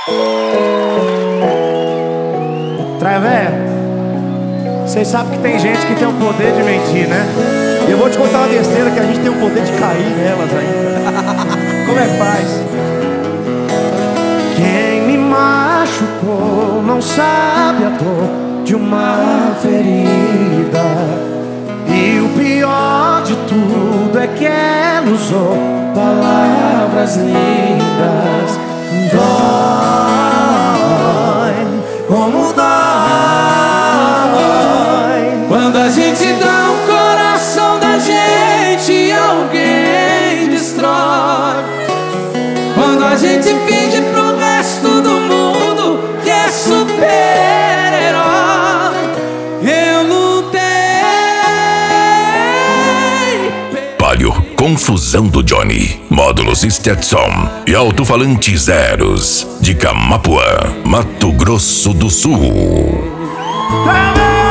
Travé, vocês sabem que tem gente que tem o poder de mentir, né? E eu vou te contar uma besteira, que a gente tem o poder de cair nelas ainda. Como é que faz? Quem me machucou não sabe a dor de uma ferida. E o pior de tudo é que ela usou palavras lindas. Dói, como dói quando a gente dá o coração da gente e alguém destrói. Quando a gente finge pro resto do mundo que é super-herói. Eu lutei. Palio, confusão do Johnny, módulos Stetson e alto-falante zeros de Camapuã, Mato Grosso do Sul.